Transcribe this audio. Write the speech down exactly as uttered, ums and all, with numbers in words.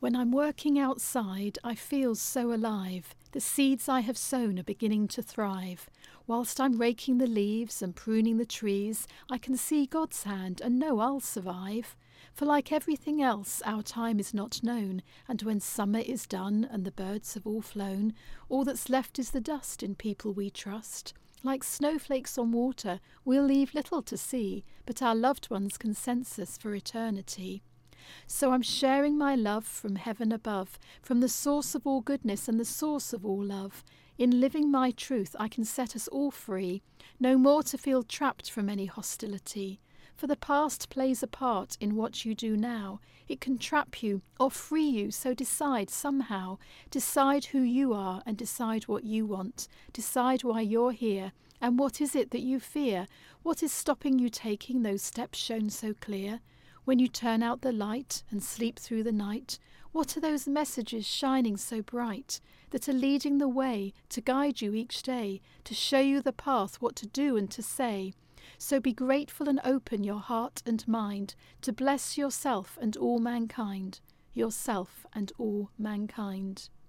When I'm working outside, I feel so alive. The seeds I have sown are beginning to thrive. Whilst I'm raking the leaves and pruning the trees, I can see God's hand and know I'll survive. For like everything else, our time is not known, and when summer is done and the birds have all flown, all that's left is the dust in people we trust. Like snowflakes on water, we'll leave little to see, but our loved ones can sense us for eternity. So I'm sharing my love from heaven above, from the source of all goodness and the source of all love. In living my truth, I can set us all free, no more to feel trapped from any hostility. For the past plays a part in what you do now. It can trap you or free you, so decide somehow. Decide who you are and decide what you want. Decide why you're here and what is it that you fear. What is stopping you taking those steps shown so clear? When you turn out the light and sleep through the night, what are those messages shining so bright that are leading the way to guide you each day, to show you the path, what to do and to say? So be grateful and open your heart and mind to bless yourself and all mankind, yourself and all mankind.